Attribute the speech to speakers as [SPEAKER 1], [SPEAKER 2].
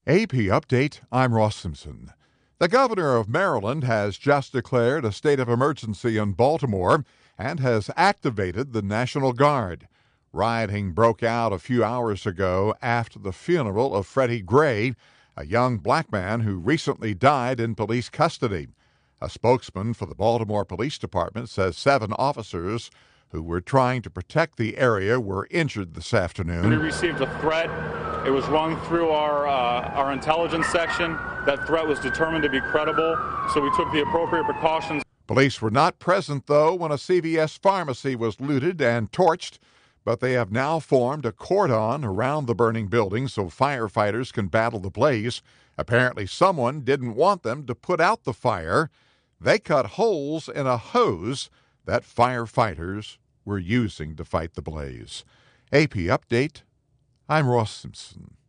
[SPEAKER 1] AP Update, I'm Ross Simpson. The governor of Maryland has just declared a state of emergency in Baltimore and has activated the National Guard. Rioting broke out a few hours ago after the funeral of Freddie Gray, a young black man who recently died in police custody. A spokesman for the Baltimore Police Department says 7 officers who were trying to protect the area were injured this afternoon.
[SPEAKER 2] We received a threat. It was rung through our intelligence section. That threat was determined to be credible, so we took the appropriate precautions.
[SPEAKER 1] Police were not present, though, when a CVS pharmacy was looted and torched, but they have now formed a cordon around the burning building so firefighters can battle the blaze. Apparently, someone didn't want them to put out the fire. They cut holes in a hose that firefighters were using to fight the blaze. AP Update, I'm Ross Simpson.